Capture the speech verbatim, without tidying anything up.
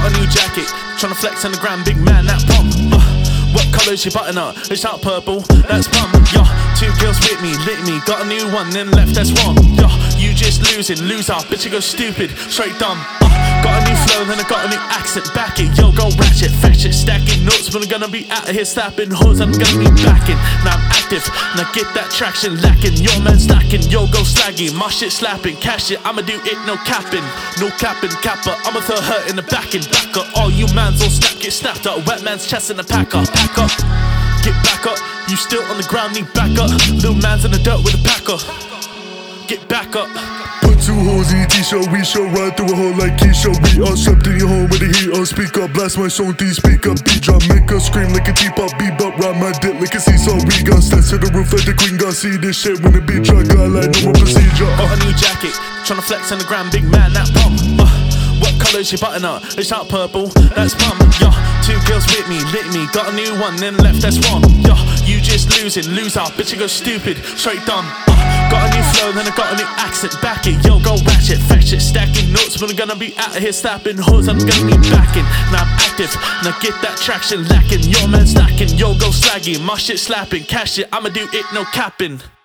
Got a new jacket, tryna flex on the gram, big man, that pump. Uh, what colour's your button up? It's dark purple, that's pump. Yeah, two girls with me, lit me, got a new one, then left, that's wrong. Yeah, you just losing, loser, bitch you go stupid, straight dumb. Uh, got a new flow, then I got a new accent, back it, yo go ratchet, fetch it, stacking notes, when I'm gonna be out of here slapping hoods, I'm gonna be backing. Now I'm active, now get that traction lacking, your man stacking, yo go slagging, my shit slapping, cash it, I'ma do it, no capping, no capping, capper, I'ma throw her in the backing, back up, all you mans all snap, get snapped up, wet man's chest in the pack up, pack up, get back up, you still on the ground, need back up, little man's in the dirt with a packer, get back up. Put two holes in your t-shirt, we show ride through a hole like Keisha. We are strapped in your home with the heat on. Speak up, blast my song, D speak up, beat drop, make her scream like a teapot, beat up, ride my dick like a seesaw. We got stats to the roof like the queen, got see this shit when the beat drop, got like no more procedure. Got a new jacket, tryna flex on the gram, big man, that pump. Uh, what colour's your button up? It's dark purple, that's pump. Yeah, two girls with me, lit me, got a new one, then left, that's wrong. Yeah, you just losing, loser, bitch you go stupid, straight dumb. Uh, got a new flow, then I got a new accent, back it, yo go ratchet, fetch it, stacking notes, when I'm gonna be out of here slapping hoods, I'm gonna be backing. Now I'm active, now get that traction lacking, your man stacking, yo go slagging, my shit slapping, cash it, I'ma do it, no capping.